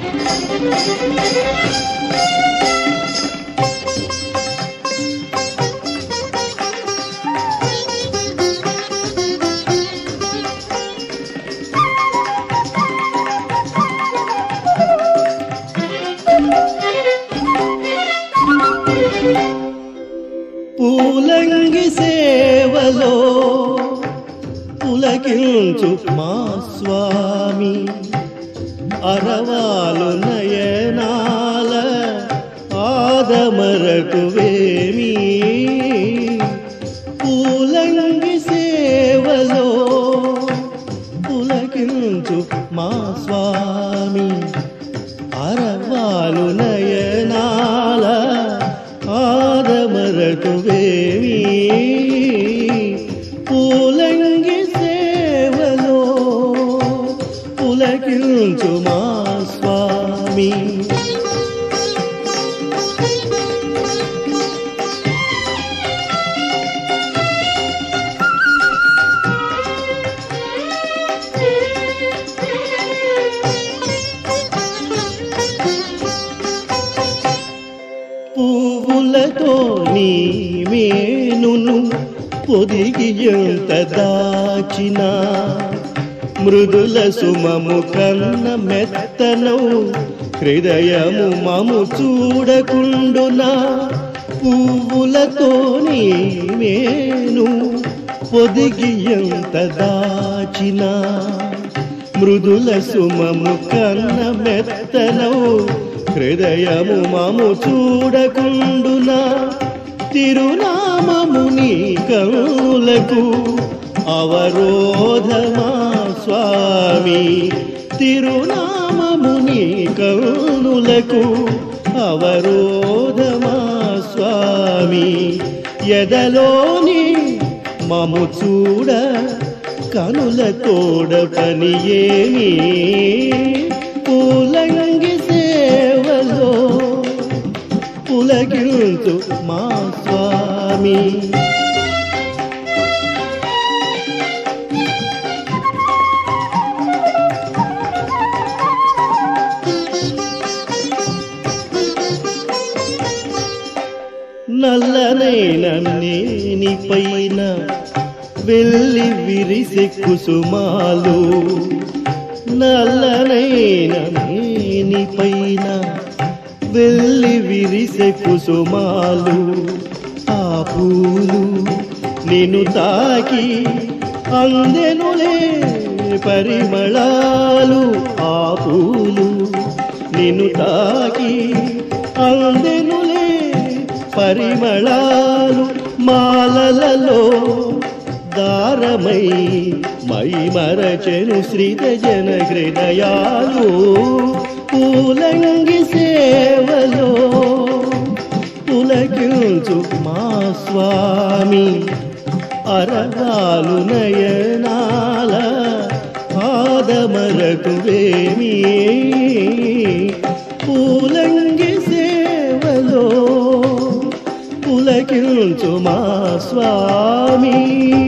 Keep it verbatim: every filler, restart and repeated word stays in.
పూలంగి సేవలో పులకించు మా స్వామి అరవాలు నయనాల ఆదమరకు వేమి పూలంగి సేవలో పులకించు మా స్వామి అరవాలు నయనాల ఆదమరకు వేమి పూలంగి సేవలో పులకించు మా స్వామి పువ్వులతో నీ మేనును పొదిగి ఎంత దాచినా మృదుల సుమము కన్న మెత్తను హృదయము మము చూడకుండునా పువ్వులతో నీ మేను పొదిగి ఎంత దాచినా మృదుల సుమము కన్న మెత్తను హృదయము మము చూడకుండునా తిరునామము నీ కనులకు అవరోధమా స్వామి తిరునామము నీ కనులకు అవరోధమా స్వామి ఎదలోని మము చూడ కనుల తోడ పని ఏమి పూలంగి సేవలో పులకించు మా స్వామి నల్లనైన నేని పైన వెళ్ళి విరిసె కుసుమాలు నల్లనైన నేని పైన వెళ్ళి విరిసె కుసుమాలు ఆ పూలు నిన్ను తాకి అందెనులే పరిమళాలు ఆ పూలు నిన్ను తాకి అందెనులే పరిమళాలు మాలలలో దారమై మై మరచెను శ్రీత జన హృదయాలు పూలంగి సేవలో పులకించు మా స్వామి అరవాలు నయనాల ఆదమరకు వేమి పూలంగి సేవలో పులకించు మా స్వామి